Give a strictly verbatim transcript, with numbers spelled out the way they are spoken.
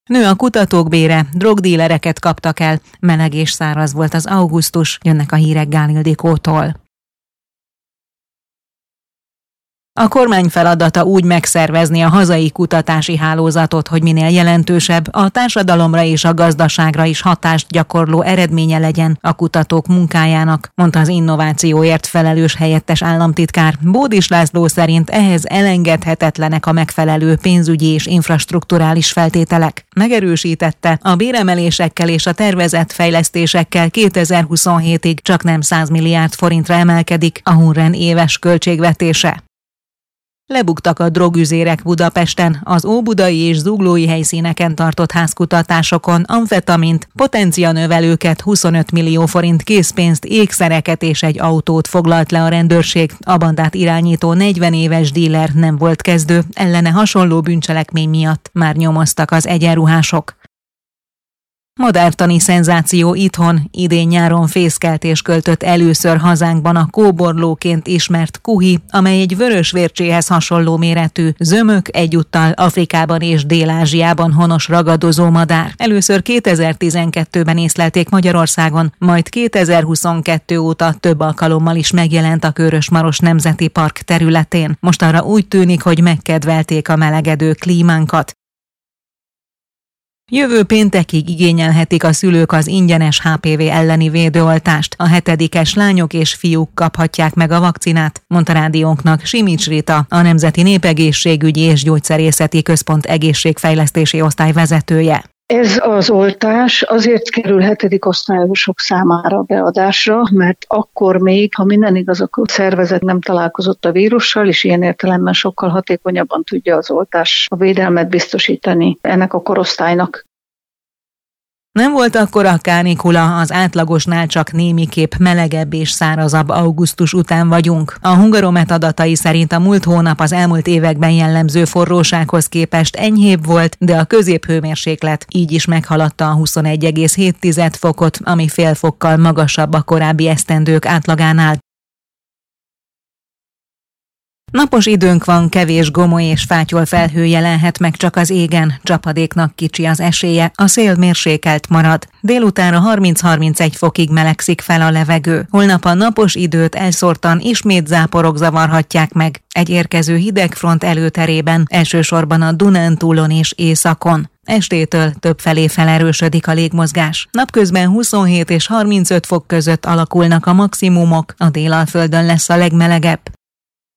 Nő a kutatók bére, drogdílereket kaptak el, meleg és száraz volt az augusztus, jönnek a hírek Gál Ildikótól. A kormány feladata úgy megszervezni a hazai kutatási hálózatot, hogy minél jelentősebb, a társadalomra és a gazdaságra is hatást gyakorló eredménye legyen a kutatók munkájának, mondta az innovációért felelős helyettes államtitkár. Bódis László szerint ehhez elengedhetetlenek a megfelelő pénzügyi és infrastrukturális feltételek. Megerősítette, a béremelésekkel és a tervezett fejlesztésekkel kétezer-huszonhétig csaknem száz milliárd forintra emelkedik a Hunren éves költségvetése. Lebuktak a drogüzérek Budapesten, az óbudai és zuglói helyszíneken tartott házkutatásokon amfetamint, potencianövelőket, huszonöt millió forint készpénzt, ékszereket és egy autót foglalt le a rendőrség. A bandát irányító negyven éves díler nem volt kezdő, ellene hasonló bűncselekmény miatt már nyomoztak az egyenruhások. Madártani szenzáció itthon, idén nyáron fészkeltés költött először hazánkban a kóborlóként ismert kuhi, amely egy vörösvércséhez hasonló méretű, zömök egyúttal Afrikában és Dél-Ázsiában honos ragadozó madár. Először kétezer-tizenkettőben észlelték Magyarországon, majd kétezer-huszonkettő óta több alkalommal is megjelent a Körös-Maros Nemzeti Park területén. Mostanra úgy tűnik, hogy megkedvelték a melegedő klímánkat. Jövő péntekig igényelhetik a szülők az ingyenes há pé vé elleni védőoltást. A hetedikes lányok és fiúk kaphatják meg a vakcinát, mondta rádiónknak Simics Rita, a Nemzeti Népegészségügyi és Gyógyszerészeti Központ egészségfejlesztési osztály vezetője. Ez az oltás azért kerül hetedik osztályosok számára beadásra, mert akkor még, ha minden igaz, akkor a szervezet nem találkozott a vírussal, és ilyen értelemben sokkal hatékonyabban tudja az oltás a védelmet biztosítani ennek a korosztálynak. Nem volt akkora kánikula, az átlagosnál csak némiképp melegebb és szárazabb augusztus után vagyunk. A Hungaromet adatai szerint a múlt hónap az elmúlt években jellemző forrósághoz képest enyhébb volt, de a középhőmérséklet így is meghaladta a huszonegy egész hét fokot, ami fél fokkal magasabb a korábbi esztendők átlagánál. Napos időnk van, kevés gomoly és fátyol felhő jelenhet meg csak az égen, csapadéknak kicsi az esélye, a szél mérsékelt marad. Délutánra harminc-harmincegy fokig melegszik fel a levegő. Holnap a napos időt elszórtan ismét záporok zavarhatják meg. Egy érkező hidegfront előterében, elsősorban a Dunántúlon és északon. Estétől többfelé felerősödik a légmozgás. Napközben huszonhét és harmincöt fok között alakulnak a maximumok, a Délalföldön lesz a legmelegebb.